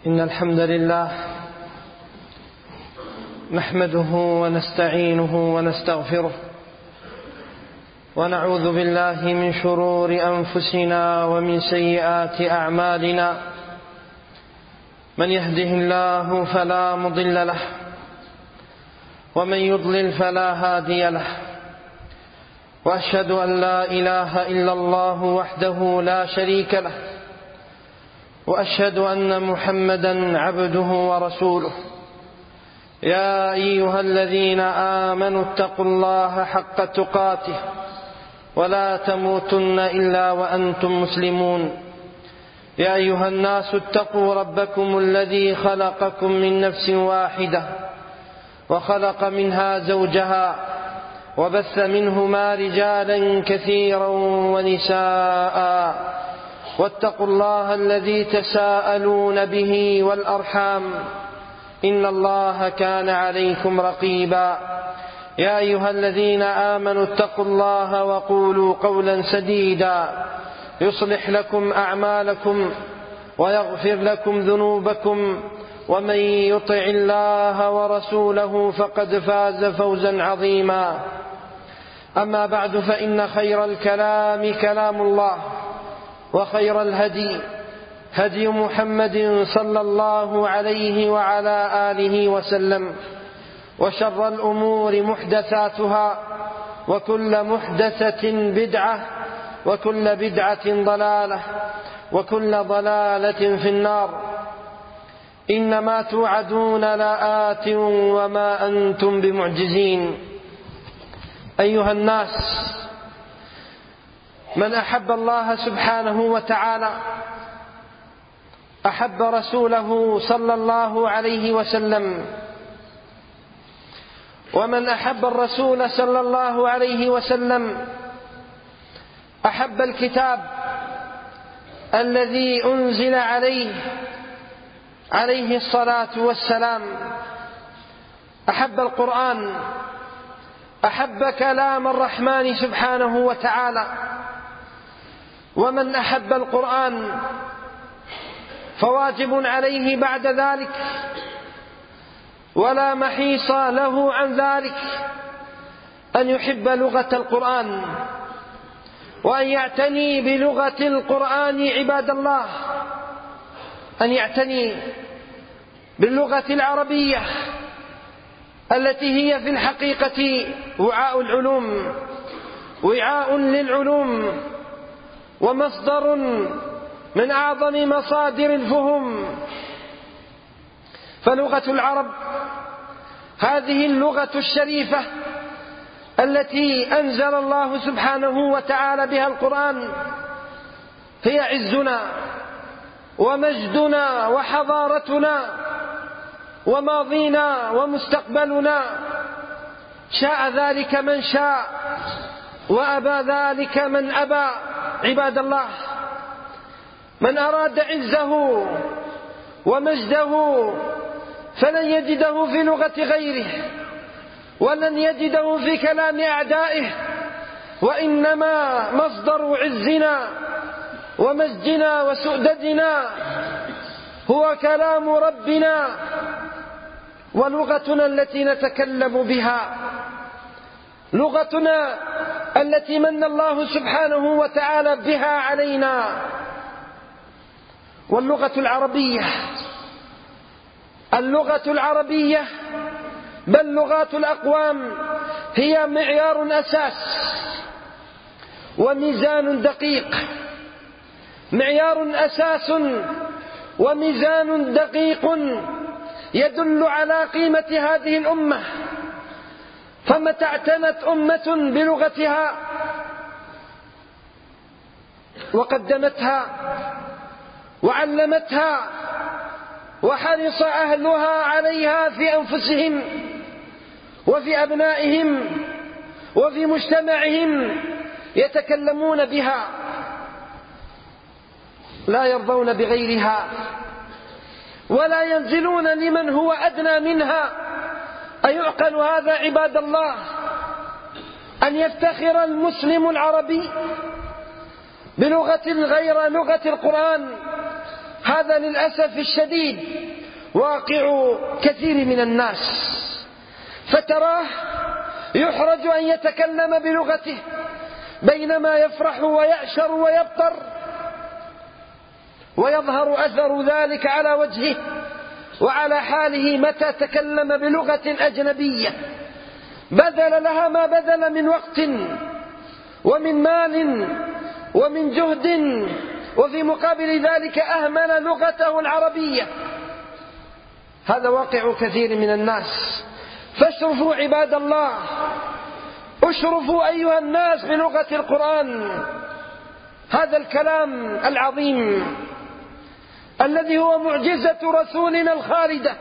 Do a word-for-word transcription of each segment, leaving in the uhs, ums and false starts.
إن الحمد لله نحمده ونستعينه ونستغفره ونعوذ بالله من شرور أنفسنا ومن سيئات أعمالنا. من يهده الله فلا مضل له ومن يضلل فلا هادي له، وأشهد أن لا إله إلا الله وحده لا شريك له، وأشهد أن محمدا عبده ورسوله. يا أيها الذين آمنوا اتقوا الله حق تقاته ولا تموتن إلا وأنتم مسلمون. يا أيها الناس اتقوا ربكم الذي خلقكم من نفس واحدة وخلق منها زوجها وبث منهما رجالا كثيرا ونساء، واتقوا الله الذي تساءلون به والأرحام إن الله كان عليكم رقيبا. يا أيها الذين آمنوا اتقوا الله وقولوا قولا سديدا يصلح لكم أعمالكم ويغفر لكم ذنوبكم، ومن يطع الله ورسوله فقد فاز فوزا عظيما. أما بعد، فإن خير الكلام كلام الله، وخير الهدي هدي محمد صلى الله عليه وعلى آله وسلم، وشر الأمور محدثاتها، وكل محدثة بدعة، وكل بدعة ضلالة، وكل ضلالة في النار. إنما توعدون لآت وما أنتم بمعجزين. أيها الناس، من أحب الله سبحانه وتعالى أحب رسوله صلى الله عليه وسلم، ومن أحب الرسول صلى الله عليه وسلم أحب الكتاب الذي أنزل عليه عليه الصلاة والسلام، أحب القرآن، أحب كلام الرحمن سبحانه وتعالى. ومن أحب القرآن فواجب عليه بعد ذلك ولا محيص له عن ذلك أن يحب لغة القرآن، وأن يعتني بلغة القرآن. عباد الله، أن يعتني باللغة العربية التي هي في الحقيقة وعاء العلوم، وعاء للعلوم، ومصدر من أعظم مصادر الفهم. فلغة العرب هذه اللغة الشريفة التي أنزل الله سبحانه وتعالى بها القرآن هي عزنا ومجدنا وحضارتنا وماضينا ومستقبلنا، شاء ذلك من شاء وأبى ذلك من أبى. عباد الله، من أراد عزه ومجده فلن يجده في لغة غيره، ولن يجده في كلام أعدائه، وإنما مصدر عزنا ومجدنا وسؤددنا هو كلام ربنا ولغتنا التي نتكلم بها، لغتنا التي من الله سبحانه وتعالى بها علينا. واللغة العربية اللغة العربية بل لغات الأقوام هي معيار أساس وميزان دقيق، معيار أساس وميزان دقيق يدل على قيمة هذه الأمة. فمتى اعتنت أمة بلغتها وقدمتها وعلمتها وحرص أهلها عليها في أنفسهم وفي أبنائهم وفي مجتمعهم يتكلمون بها، لا يرضون بغيرها ولا ينزلون لمن هو أدنى منها. أيعقل هذا عباد الله؟ أن يفتخر المسلم العربي بلغة غير لغة القرآن هذا للأسف الشديد واقع كثير من الناس، فتراه يحرج أن يتكلم بلغته بينما يفرح ويأشر ويبطر، ويظهر أثر ذلك على وجهه وعلى حاله متى تكلم بلغة أجنبية بذل لها ما بذل من وقت ومن مال ومن جهد، وفي مقابل ذلك أهمل لغته العربية. هذا واقع كثير من الناس. فاشرفوا عباد الله، اشرفوا أيها الناس بلغة القرآن، هذا الكلام العظيم الذي هو معجزة رسولنا الخالدة.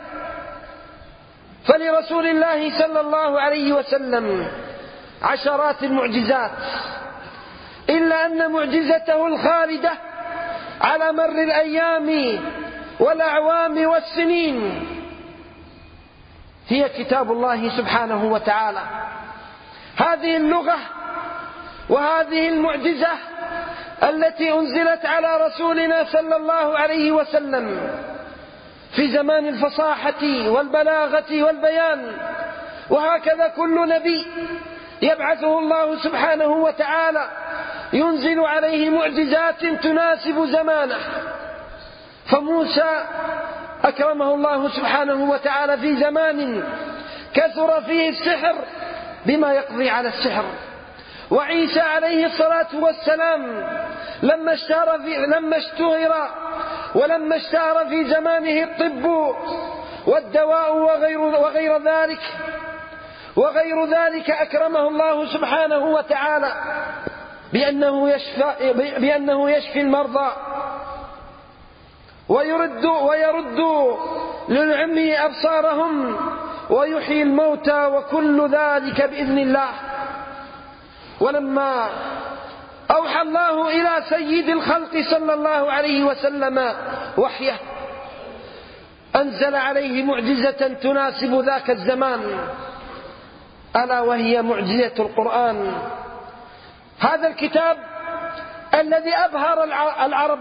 فلرسول الله صلى الله عليه وسلم عشرات المعجزات، إلا أن معجزته الخالدة على مر الأيام والأعوام والسنين هي كتاب الله سبحانه وتعالى. هذه اللغة وهذه المعجزة التي أنزلت على رسولنا صلى الله عليه وسلم في زمان الفصاحة والبلاغة والبيان، وهكذا كل نبي يبعثه الله سبحانه وتعالى ينزل عليه معجزات تناسب زمانه. فموسى أكرمه الله سبحانه وتعالى في زمان كثر فيه السحر بما يقضي على السحر، وعيسى عليه الصلاة والسلام لما اشتهر في لما اشتهر ولما اشتهر في زمانه الطب والدواء وغير وغير ذلك وغير ذلك أكرمه الله سبحانه وتعالى بأنه يشفى بأنه يشفي المرضى ويرد ويرد للعمي أبصارهم ويحيي الموتى، وكل ذلك بإذن الله. ولما أوحى الله إلى سيد الخلق صلى الله عليه وسلم وحيه أنزل عليه معجزة تناسب ذاك الزمان، ألا وهي معجزة القرآن، هذا الكتاب الذي أبهر العرب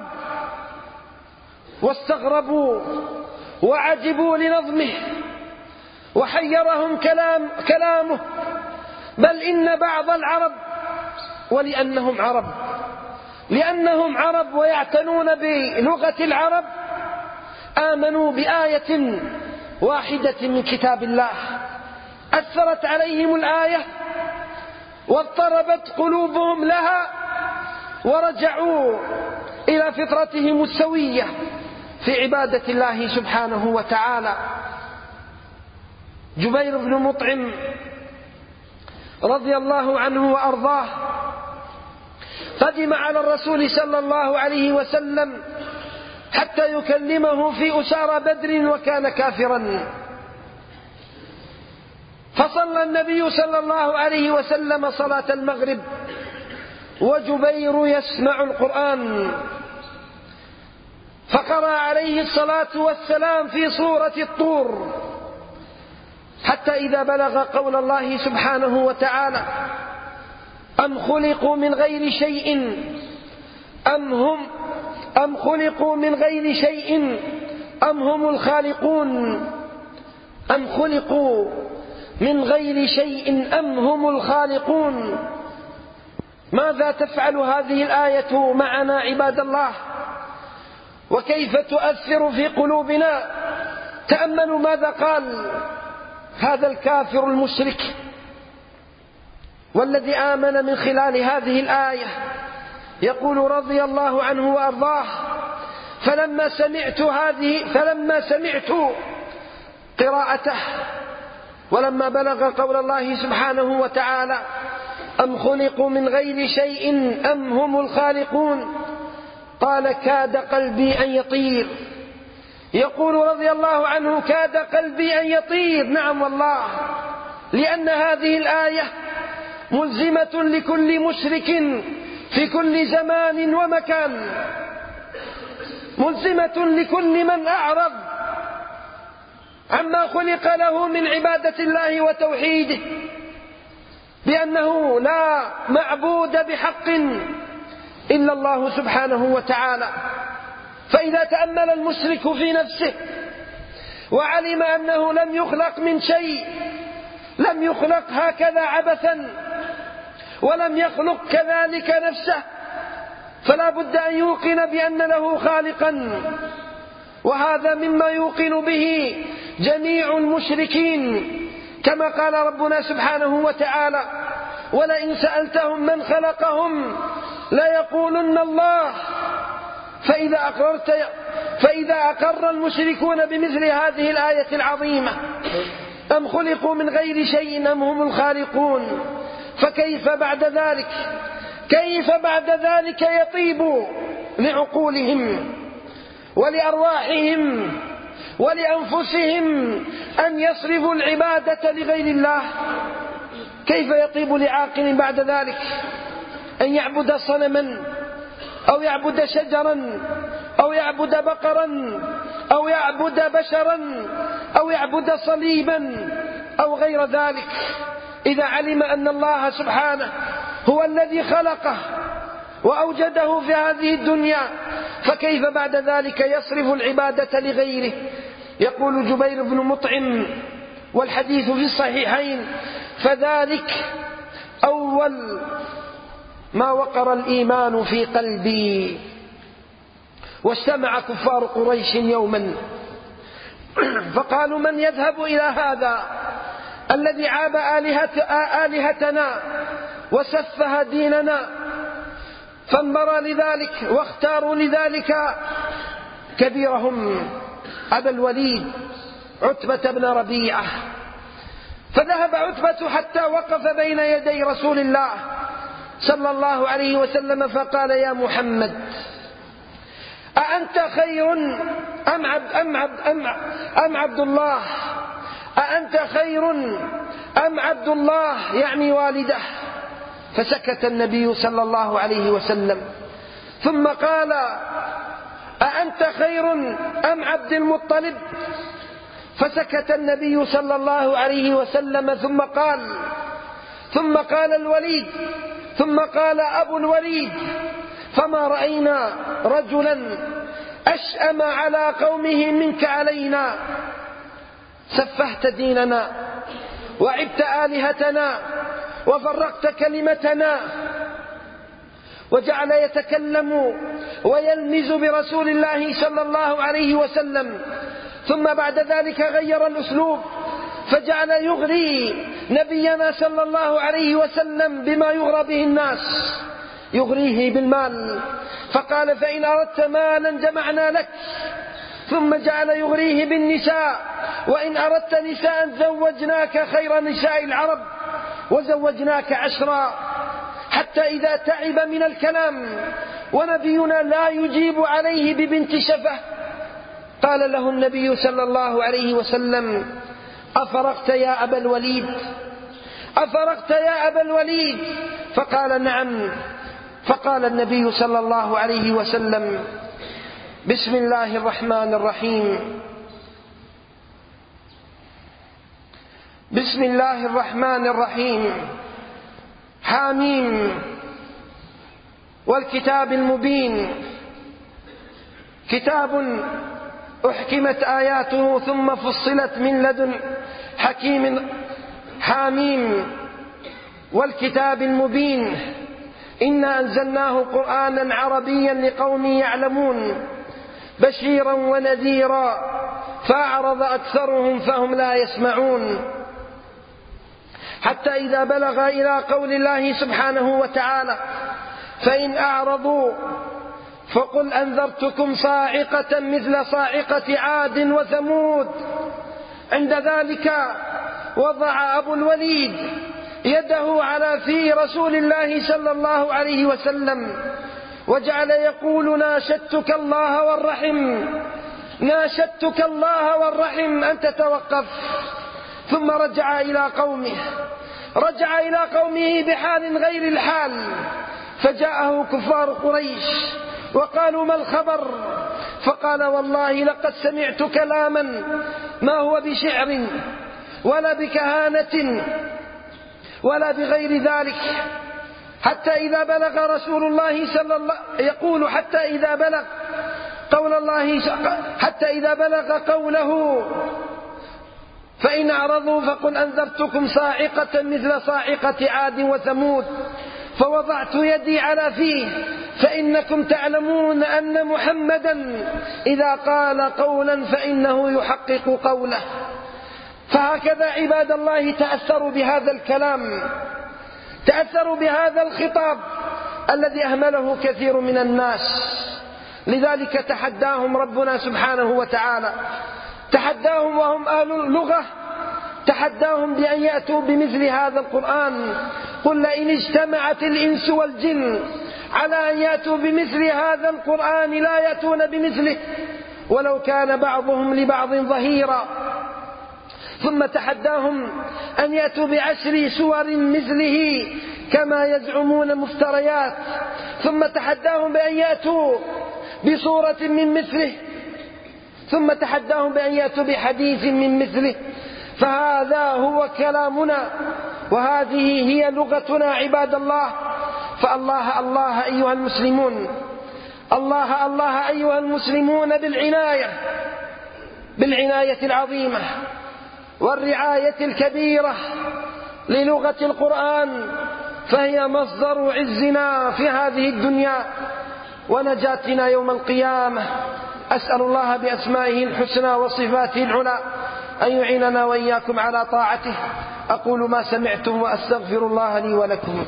واستغربوا وعجبوا لنظمه وحيرهم كلام كلامه، بل إن بعض العرب ولأنهم عرب لأنهم عرب ويعتنون بلغة العرب آمنوا بآية واحدة من كتاب الله أثرت عليهم الآية واضطربت قلوبهم لها ورجعوا إلى فطرتهم السوية في عبادة الله سبحانه وتعالى. جبير بن مطعم رضي الله عنه وأرضاه قدم على الرسول صلى الله عليه وسلم حتى يكلمه في أسارى بدر وكان كافرا، فصلى النبي صلى الله عليه وسلم صلاة المغرب وجبير يسمع القرآن، فقرأ عليه الصلاة والسلام في سورة الطور حتى إذا بلغ قول الله سبحانه وتعالى أم خلقوا من غير شيء أم هم أم خلقوا من غير شيء أم هم الخالقون أم خلقوا من غير شيء أم هم الخالقون. ماذا تفعل هذه الآية معنا عباد الله، وكيف تؤثر في قلوبنا؟ تأملوا ماذا قال هذا الكافر المشرك والذي آمن من خلال هذه الآية. يقول رضي الله عنه وأرضاه فلما سمعت هذه فلما سمعت قراءته ولما بلغ قول الله سبحانه وتعالى أم خلقوا من غير شيء أم هم الخالقون قال كاد قلبي أن يطير. يقول رضي الله عنه كاد قلبي أن يطير. نعم والله، لأن هذه الآية ملزمة لكل مشرك في كل زمان ومكان، ملزمة لكل من أعرض عما خلق له من عبادة الله وتوحيده، بأنه لا معبود بحق إلا الله سبحانه وتعالى. فإذا تأمل المشرك في نفسه وعلم أنه لم يخلق من شيء، لم يخلق هكذا عبثا، ولم يخلق كذلك نفسه، فلا بد أن يوقن بأن له خالقا، وهذا مما يوقن به جميع المشركين، كما قال ربنا سبحانه وتعالى: ولئن سألتهم من خلقهم ليقولن الله. فإذا أقررت فإذا أقر المشركون بمثل هذه الآية العظيمة، أم خلقوا من غير شيء أم هم الخالقون، فكيف بعد ذلك كيف بعد ذلك يطيب لعقولهم ولأرواحهم ولأنفسهم أن يصرفوا العبادة لغير الله؟ كيف يطيب لعاقل بعد ذلك أن يعبد صنما أو يعبد شجرا أو يعبد بقرا أو يعبد بشرا أو يعبد صليبا أو غير ذلك، إذا علم أن الله سبحانه هو الذي خلقه وأوجده في هذه الدنيا، فكيف بعد ذلك يصرف العبادة لغيره؟ يقول جبير بن مطعم، والحديث في الصحيحين: فذلك أول ما وقر الإيمان في قلبي. واجتمع كفار قريش يوما فقالوا: من يذهب إلى هذا الذي عاب آلهتنا وسفه ديننا؟ فانبرى لذلك واختاروا لذلك كبيرهم أبا الوليد عتبة بن ربيعة. فذهب عتبة حتى وقف بين يدي رسول الله صلى الله عليه وسلم فقال: يا محمد، أأنت خير أم عبد, أم عبد, أم أم عبد الله؟ أأنت خير أم عبد الله؟ يعني والده. فسكت النبي صلى الله عليه وسلم، ثم قال: أأنت خير أم عبد المطلب؟ فسكت النبي صلى الله عليه وسلم، ثم قال ثم قال الوليد، ثم قال أبو الوليد: فما رأينا رجلا أشأم على قومه منك علينا، سفهت ديننا وعبت آلهتنا وفرقت كلمتنا. وجعل يتكلم ويلمز برسول الله صلى الله عليه وسلم، ثم بعد ذلك غير الأسلوب فجعل يغري نبينا صلى الله عليه وسلم بما يغرى به الناس، يغريه بالمال، فقال: فإن أردت مالا جمعنا لك. ثم جعل يغريه بالنساء: وإن أردت نساء زوجناك خير نساء العرب وزوجناك عشرا. حتى إذا تعب من الكلام ونبينا لا يجيب عليه ببنت شفة، قال له النبي صلى الله عليه وسلم: أفرغت يا أبا الوليد؟ أفرغت يا أبا الوليد؟ فقال: نعم. فقال النبي صلى الله عليه وسلم: بسم الله الرحمن الرحيم بسم الله الرحمن الرحيم حاميم والكتاب المبين، كتاب أحكمت آياته ثم فصلت من لدن حكيم حاميم والكتاب المبين، إنا أنزلناه قرآنا عربيا لقوم يعلمون بشيرا ونذيرا فأعرض أكثرهم فهم لا يسمعون. حتى إذا بلغ إلى قول الله سبحانه وتعالى: فإن أعرضوا فقل أنذرتكم صاعقة مثل صاعقة عاد وثمود. عند ذلك وضع أبو الوليد يده على في رسول الله صلى الله عليه وسلم وجعل يقول: ناشدتك الله والرحم، ناشدتك الله والرحم أن تتوقف. ثم رجع إلى قومه رجع إلى قومه بحال غير الحال، فجاءه كفار قريش وقالوا: ما الخبر؟ فقال: والله لقد سمعت كلاما ما هو بشعر ولا بكهانة ولا بغير ذلك. حتى إذا بلغ رسول الله صلى الله يقول حتى إذا بلغ قول الله حتى إذا بلغ قوله فإن أعرضوا فقل أنذرتكم صاعقة مثل صاعقة عاد وثمود فوضعت يدي على فيه فإنكم تعلمون أن محمدا إذا قال قولا فإنه يحقق قوله. فهكذا عباد الله تأثروا بهذا الكلام، تأثروا بهذا الخطاب الذي أهمله كثير من الناس. لذلك تحداهم ربنا سبحانه وتعالى، تحداهم وهم أهل اللغة، تحداهم بأن يأتوا بمثل هذا القرآن. قل لئن اجتمعت الإنس والجن على أن يأتوا بمثل هذا القرآن لا يأتون بمثله ولو كان بعضهم لبعض ظهيرا. ثم تحداهم أن يأتوا بعشر سور مثله كما يزعمون مفتريات. ثم تحداهم بأن يأتوا بصورة من مثله. ثم تحداهم بأن يأتوا بحديث من مثله. فهذا هو كلامنا وهذه هي لغتنا عباد الله. فالله الله أيها المسلمون، الله الله أيها المسلمون بالعناية بالعناية العظيمة والرعاية الكبيرة للغة القرآن، فهي مصدر عزنا في هذه الدنيا ونجاتنا يوم القيامة. أسأل الله بأسمائه الحسنى وصفاته العلى أن يعيننا وإياكم على طاعته. أقول ما سمعتم وأستغفر الله لي ولكم.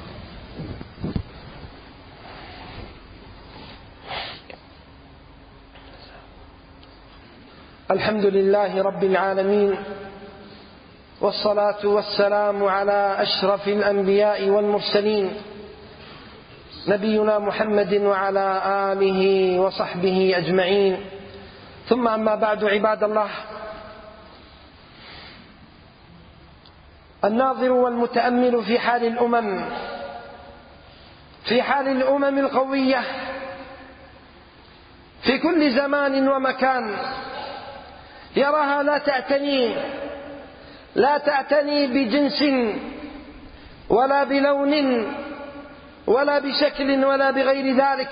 الحمد لله رب العالمين، والصلاة والسلام على أشرف الأنبياء والمرسلين نبينا محمد وعلى آله وصحبه أجمعين. ثم أما بعد عباد الله، الناظر والمتأمل في حال الأمم في حال الأمم القوية في كل زمان ومكان يراها لا تعتني لا تعتني بجنس ولا بلون ولا بشكل ولا بغير ذلك،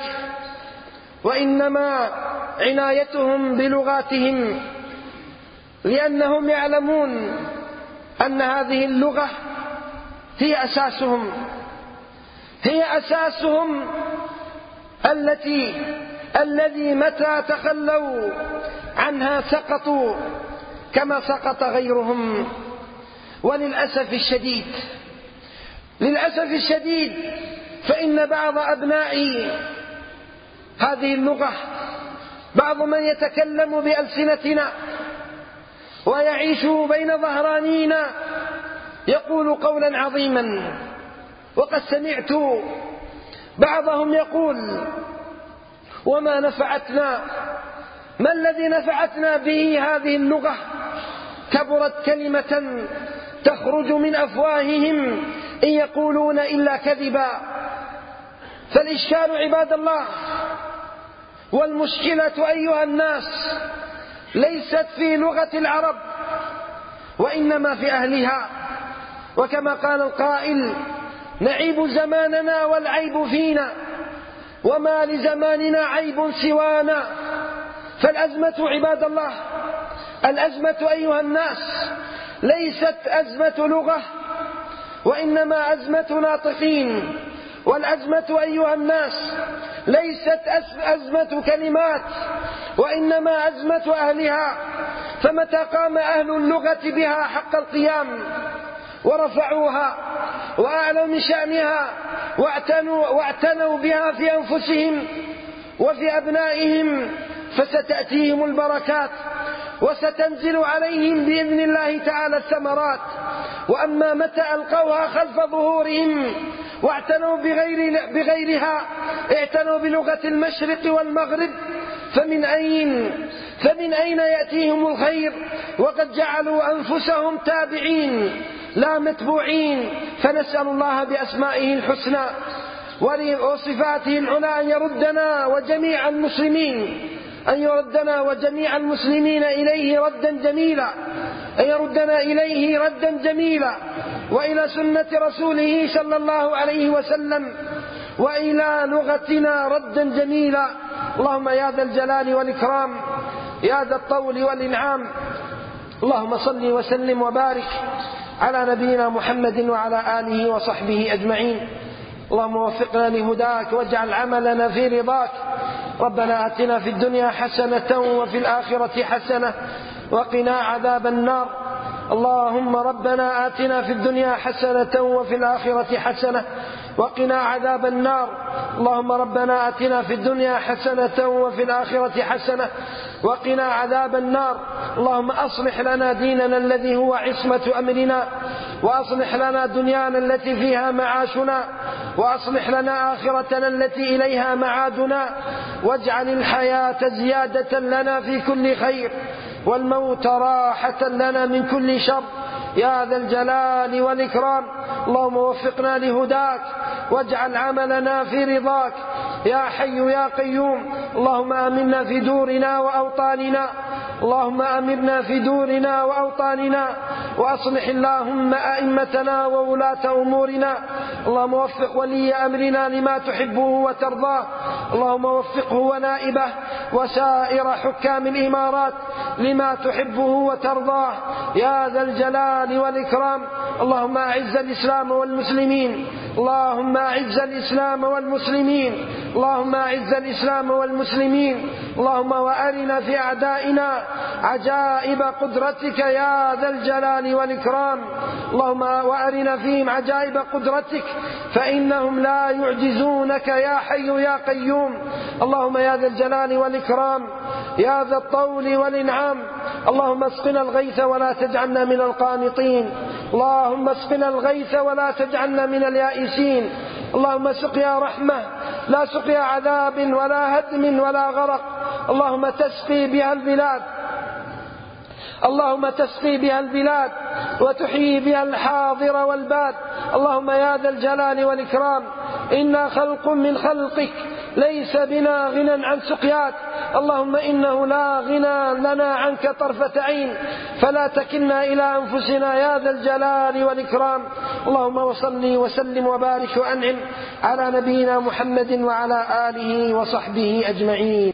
وإنما عنايتهم بلغاتهم، لأنهم يعلمون أن هذه اللغة هي أساسهم هي أساسهم التي الذي متى تخلوا عنها سقطوا كما سقط غيرهم. وللأسف الشديد للأسف الشديد فإن بعض أبناء هذه اللغة، بعض من يتكلم بألسنتنا ويعيش بين ظهرانينا يقول قولا عظيما. وقد سمعت بعضهم يقول: وما نفعتنا، ما الذي نفعتنا به هذه اللغة؟ كبرت كلمة تخرج من أفواههم إن يقولون إلا كذبا. فالإشكال عباد الله والمشكلة أيها الناس ليست في لغة العرب وإنما في أهلها. وكما قال القائل: نعيب زماننا والعيب فينا، وما لزماننا عيب سوانا. فالأزمة عباد الله، الأزمة أيها الناس ليست أزمة لغة وإنما أزمة ناطقين. والأزمة أيها الناس ليست أزمة كلمات وإنما أزمة أهلها. فمتى قام أهل اللغة بها حق القيام ورفعوها وأعلوا من شأنها واعتنوا, واعتنوا بها في أنفسهم وفي أبنائهم، فستأتيهم البركات وستنزل عليهم بإذن الله تعالى الثمرات. وأما متى ألقوها خلف ظهورهم واعتنوا بغير بغيرها، اعتنوا بلغة المشرق والمغرب، فمن أين فمن أين يأتيهم الخير وقد جعلوا أنفسهم تابعين لا متبوعين؟ فنسأل الله بأسمائه الحسنى وصفاته العلى أن يردنا وجميع المسلمين أن يردنا وجميع المسلمين إليه ردا جميلا أن يردنا إليه ردا جميلا وإلى سنة رسوله صلى الله عليه وسلم وإلى لغتنا ردا جميلا. اللهم يا ذا الجلال والإكرام يا ذا الطول والإنعام، اللهم صل وسلم وبارك على نبينا محمد وعلى آله وصحبه أجمعين. اللهم وفقنا لهداك واجعل عملنا في رضاك. ربنا آتنا في الدنيا حسنة وفي الآخرة حسنة وقنا عذاب النار. اللهم ربنا آتنا في الدنيا حسنة وفي الآخرة حسنة وقنا عذاب النار. اللهم ربنا آتنا في الدنيا حسنة وفي الآخرة حسنة وقنا عذاب النار. اللهم أصلح لنا ديننا الذي هو عصمة أمرنا، وأصلح لنا دنيانا التي فيها معاشنا، وأصلح لنا آخرتنا التي إليها معادنا، واجعل الحياة زيادة لنا في كل خير والموت راحة لنا من كل شر يا ذا الجلال والإكرام. اللهم وفقنا لهداك واجعل عملنا في رضاك يا حي يا قيوم. اللهم آمنا في دورنا وأوطاننا، اللهم أمرنا في دورنا وأوطاننا، وأصلح اللهم أئمتنا وولاة أمورنا. اللهم وفق ولي أمرنا لما تحبه وترضاه، اللهم وفقه ونائبه وسائر حكام الإمارات لما تحبه وترضاه يا ذا الجلال والإكرام. اللهم أعز الإسلام والمسلمين، اللهم أعز الإسلام والمسلمين، اللهم أعز الإسلام والمسلمين. اللهم وأرنا في أعدائنا عجائب قدرتك يا ذا الجلال والإكرام. اللهم وأرنا فيهم عجائب قدرتك فإنهم لا يعجزونك يا حي يا قيوم. اللهم يا ذا الجلال والإكرام يا ذا الطول والإنعام، اللهم اسقنا الغيث ولا تجعلنا من القانطين، اللهم اسقنا الغيث ولا تجعلنا من اليائسين. اللهم سقيا رحمة لا سقيا عذاب ولا هدم ولا غرق، اللهم تسقي بها البلاد، اللهم تسقي بها البلاد وتحيي بها الحاضر والباد. اللهم يا ذا الجلال والإكرام إنا خلق من خلقك ليس بنا غنى عن سقياك، اللهم إنه لا غنى لنا عنك طرفة عين، فلا تكلنا إلى أنفسنا يا ذا الجلال والإكرام. اللهم وصل وسلم وبارك وأنعم على نبينا محمد وعلى آله وصحبه أجمعين.